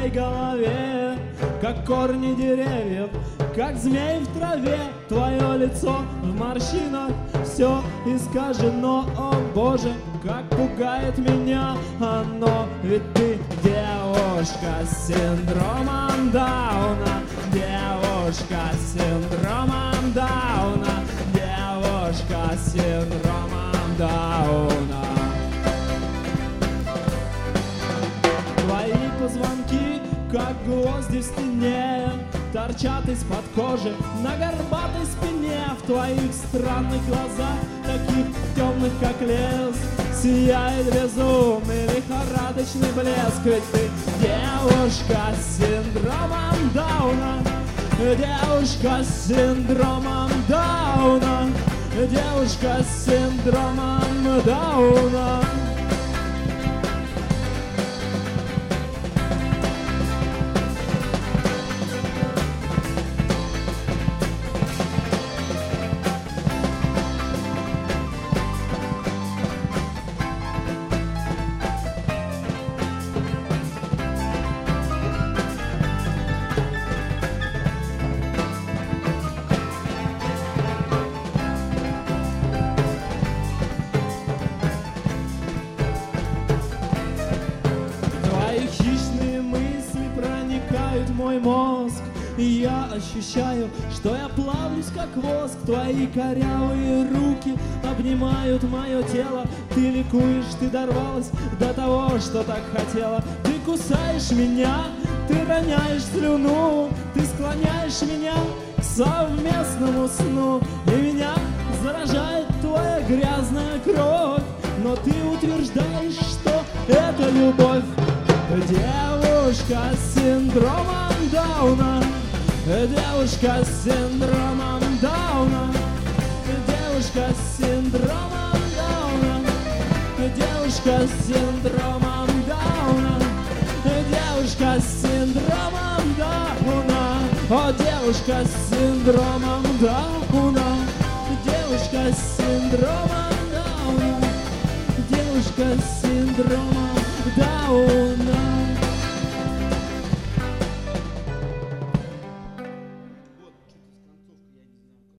твоей голове, как корни деревьев, как змей в траве. Твое лицо в морщинах, все искажено. О Боже, как пугает меня оно. Ведь ты девушка с синдромом Дауна, девушка с синдромом Дауна, девушка с синдромом Дауна. Твои позвонки, как гвозди в стене, торчат из-под кожи на горбатой спине. В твоих странных глазах, таких темных, как лес, сияет безумный лихорадочный блеск. Ведь ты девушка с синдромом Дауна, девушка с синдромом Дауна, девушка с синдромом Дауна. Мой мозг, и я ощущаю, что я плавлюсь как воск. Твои корявые руки обнимают мое тело. Ты ликуешь, ты дорвалась до того, что так хотела. Ты кусаешь меня, ты роняешь слюну, ты склоняешь меня к совместному сну. И меня заражает твоя грязная кровь, но ты утверждаешь, что это любовь. Девушка с синдромом Дауна, девушка с синдромом Дауна, девушка с синдромом Дауна, девушка с синдромом Дауна, девушка с синдромом Дауна, о, девушка с синдромом Дауна, девушка с синдромом Дауна, девушка с синдромом Дауна.